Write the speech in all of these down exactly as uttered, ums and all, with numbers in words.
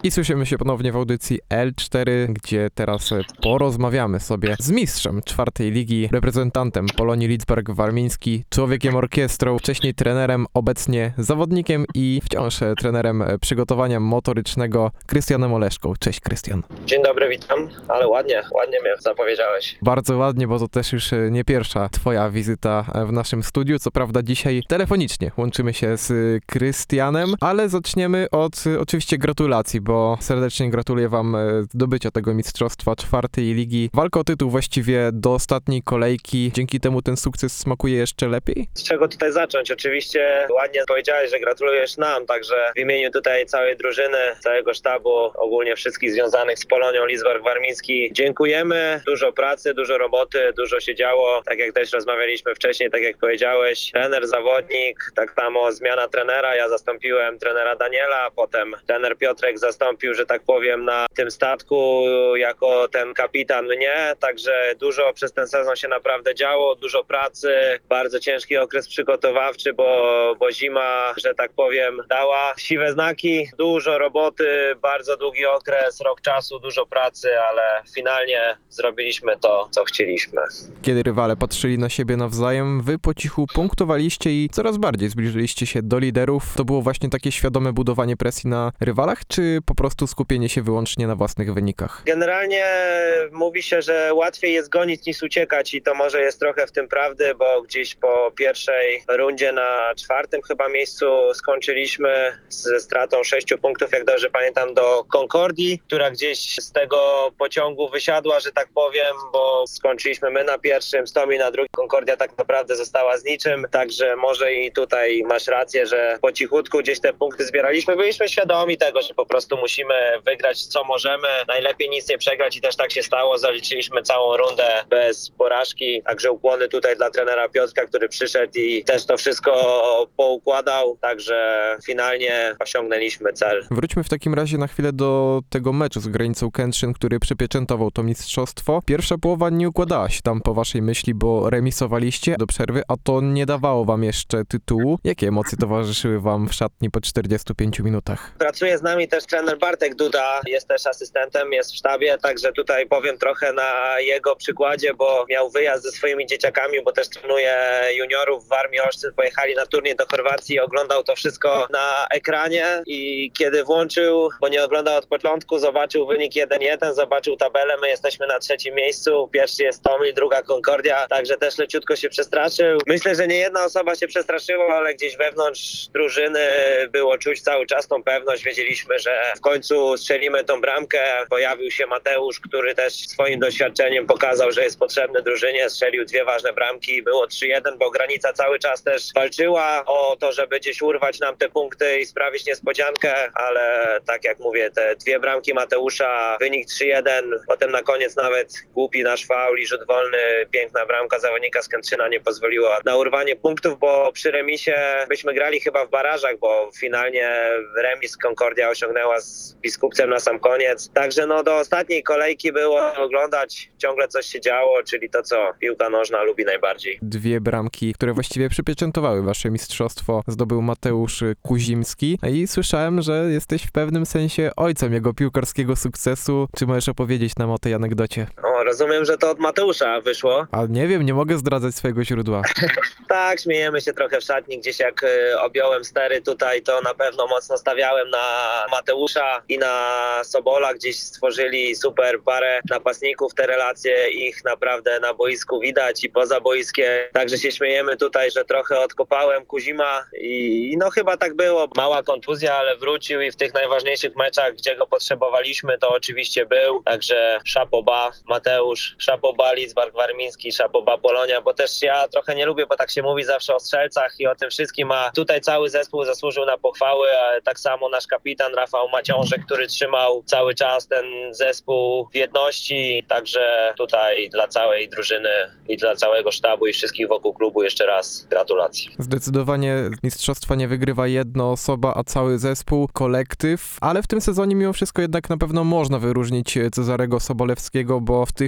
I słyszymy się ponownie w audycji L cztery, gdzie teraz porozmawiamy sobie z mistrzem czwartej ligi, reprezentantem Polonii Lidzbark Warmiński, człowiekiem orkiestrą, wcześniej trenerem, obecnie zawodnikiem i wciąż trenerem przygotowania motorycznego Krystianem Oleszką. Cześć, Krystian. Dzień dobry, witam, ale ładnie, ładnie mnie zapowiedziałeś. Bardzo ładnie, bo to też już nie pierwsza twoja wizyta w naszym studiu. Co prawda dzisiaj telefonicznie łączymy się z Krystianem, ale zaczniemy od oczywiście gratulacji, bo serdecznie gratuluję wam zdobycia tego mistrzostwa czwartej ligi. Walka o tytuł właściwie do ostatniej kolejki. Dzięki temu ten sukces smakuje jeszcze lepiej? Z czego tutaj zacząć? Oczywiście ładnie powiedziałeś, że gratulujesz nam, także w imieniu tutaj całej drużyny, całego sztabu, ogólnie wszystkich związanych z Polonią Lidzbark Warmiński dziękujemy. Dużo pracy, dużo roboty, dużo się działo. Tak jak też rozmawialiśmy wcześniej, tak jak powiedziałeś, trener, zawodnik, tak samo zmiana trenera. Ja zastąpiłem trenera Daniela, potem trener Piotrek zastąpił, że tak powiem, na tym statku jako ten kapitan mnie. Także dużo przez ten sezon się naprawdę działo, dużo pracy, bardzo ciężki okres przygotowawczy, bo, bo zima, że tak powiem, dała siwe znaki. Dużo roboty, bardzo długi okres, rok czasu, dużo pracy, ale finalnie zrobiliśmy to, co chcieliśmy. Kiedy rywale patrzyli na siebie nawzajem, wy po cichu punktowaliście i coraz bardziej zbliżyliście się do liderów. To było właśnie takie świadome budowanie presji na rywalach, czy po prostu skupienie się wyłącznie na własnych wynikach? Generalnie mówi się, że łatwiej jest gonić niż uciekać i to może jest trochę w tym prawdy, bo gdzieś po pierwszej rundzie na czwartym chyba miejscu skończyliśmy ze stratą sześciu punktów, jak dobrze pamiętam, do Concordii, która gdzieś z tego pociągu wysiadła, że tak powiem, bo skończyliśmy my na pierwszym, Stomi na drugim, Concordia tak naprawdę została z niczym, także może i tutaj masz rację, że po cichutku gdzieś te punkty zbieraliśmy. Byliśmy świadomi tego, że po prostu musimy wygrać co możemy, najlepiej nic nie przegrać i też tak się stało, zaliczyliśmy całą rundę bez porażki, także ukłony tutaj dla trenera Piotrka, który przyszedł i też to wszystko poukładał, także finalnie osiągnęliśmy cel. Wróćmy w takim razie na chwilę do tego meczu z Granicą Kętrzyn, który przypieczętował to mistrzostwo. Pierwsza połowa nie układała się tam po waszej myśli, bo remisowaliście do przerwy, a to nie dawało wam jeszcze tytułu. Jakie emocje towarzyszyły wam w szatni po czterdziestu pięciu minutach? Pracuje z nami też trener Bartek Duda, jest też asystentem, jest w sztabie, także tutaj powiem trochę na jego przykładzie, bo miał wyjazd ze swoimi dzieciakami, bo też trenuje juniorów w Warmii Olsztyn, pojechali na turniej do Chorwacji, oglądał to wszystko na ekranie i kiedy włączył, bo nie oglądał od początku, zobaczył wynik jeden jeden, zobaczył tabelę, my jesteśmy na trzecim miejscu, pierwszy jest Tomi, druga Concordia, także też leciutko się przestraszył. Myślę, że nie jedna osoba się przestraszyła, ale gdzieś wewnątrz drużyny było czuć cały czas tą pewność, wiedzieliśmy, że w końcu strzelimy tą bramkę. Pojawił się Mateusz, który też swoim doświadczeniem pokazał, że jest potrzebny drużynie, strzelił dwie ważne bramki, było trzy jeden, bo Granica cały czas też walczyła o to, żeby gdzieś urwać nam te punkty i sprawić niespodziankę, ale tak jak mówię, te dwie bramki Mateusza, wynik trzy jeden, potem na koniec nawet głupi nasz faul i rzut wolny, piękna bramka zawodnika z Kętrzyna nie pozwoliła na urwanie punktów, bo przy remisie byśmy grali chyba w barażach, bo finalnie remis Concordia osiągnęła z Biskupcem na sam koniec. Także no do ostatniej kolejki było oglądać, ciągle coś się działo, czyli to, co piłka nożna lubi najbardziej. Dwie bramki, które właściwie przypieczętowały wasze mistrzostwo, zdobył Mateusz Kuzimski i słyszałem, że jesteś w pewnym sensie ojcem jego piłkarskiego sukcesu. Czy możesz opowiedzieć nam o tej anegdocie? O, rozumiem, że to od Mateusza wyszło. A nie wiem, nie mogę zdradzać swojego źródła. Tak, śmiejemy się trochę w szatni, gdzieś jak y, objąłem stery tutaj, to na pewno mocno stawiałem na Mateusza i na Sobola, gdzieś stworzyli super parę napastników, te relacje ich naprawdę na boisku widać i poza boiskiem, także się śmiejemy tutaj, że trochę odkopałem Kuzima i, i no chyba tak było, mała kontuzja, ale wrócił i w tych najważniejszych meczach, gdzie go potrzebowaliśmy, to oczywiście był, także szapoba Mateusz, szapoba Lidzbark Warmiński, szapoba Polonia, bo też ja trochę nie lubię, bo tak się mówi zawsze o strzelcach i o tym wszystkim, a tutaj cały zespół zasłużył na pochwały, a tak samo nasz kapitan Rafał Maciążek, który trzymał cały czas ten zespół w jedności, także tutaj dla całej drużyny i dla całego sztabu i wszystkich wokół klubu jeszcze raz gratulacje. Zdecydowanie mistrzostwa nie wygrywa jedna osoba, a cały zespół, kolektyw, ale w tym sezonie mimo wszystko jednak na pewno można wyróżnić Cezarego Sobolewskiego, bo w tych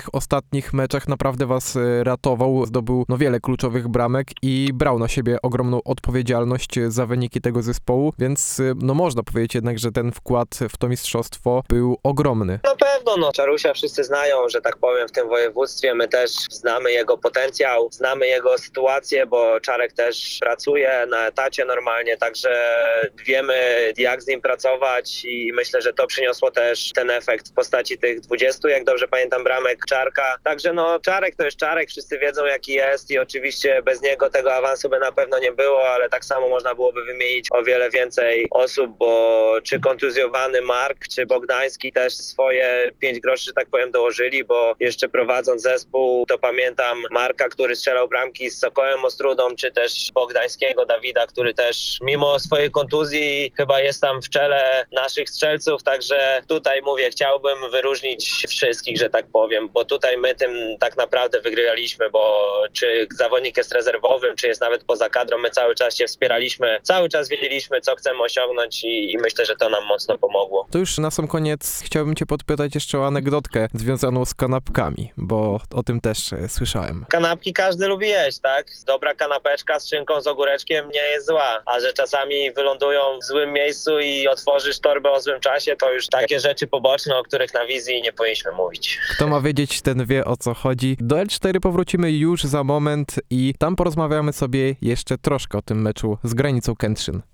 tych ostatnich meczach naprawdę was e, ratował, zdobył no wiele kluczowych bramek i brał na siebie ogromną odpowiedzialność za wyniki tego zespołu, więc e, no można powiedzieć jednak, że ten wkład w to mistrzostwo był ogromny. Na pewno, no Czarusia wszyscy znają, że tak powiem, w tym województwie. My też znamy jego potencjał, znamy jego sytuację, bo Czarek też pracuje na etacie normalnie, także wiemy, jak z nim pracować i myślę, że to przyniosło też ten efekt w postaci tych dwudziestu, jak dobrze pamiętam, bramek Czarka. Także no Czarek to jest Czarek, wszyscy wiedzą, jaki jest i oczywiście bez niego tego awansu by na pewno nie było, ale tak samo można byłoby wymienić o wiele więcej osób, bo czy kontuzjowany Mark, czy Bogdański też swoje pięć groszy, że tak powiem, dołożyli, bo jeszcze prowadząc zespół, to pamiętam Marka, który strzelał bramki z Sokołem Ostródą, czy też Bogdańskiego Dawida, który też mimo swojej kontuzji chyba jest tam w czele naszych strzelców, także tutaj mówię, chciałbym wyróżnić wszystkich, że tak powiem, bo tutaj my tym tak naprawdę wygraliśmy, bo czy zawodnik jest rezerwowym, czy jest nawet poza kadrą, my cały czas się wspieraliśmy, cały czas wiedzieliśmy, co chcemy osiągnąć i, i myślę, że to nam mocno pomogło. To już na sam koniec chciałbym cię podpytać jeszcze o anegdotkę związaną z kanapkami, bo o tym też e, słyszałem. Kanapki każdy lubi jeść, tak? Dobra kanapeczka z szynką, z ogóreczkiem nie jest zła, a że czasami wylądują w złym miejscu i otworzysz torbę o złym czasie, to już takie rzeczy poboczne, o których na wizji nie powinniśmy mówić. Kto ma wiedzieć, ten wie, o co chodzi. Do L cztery powrócimy już za moment i tam porozmawiamy sobie jeszcze troszkę o tym meczu z Granicą Kętrzyn.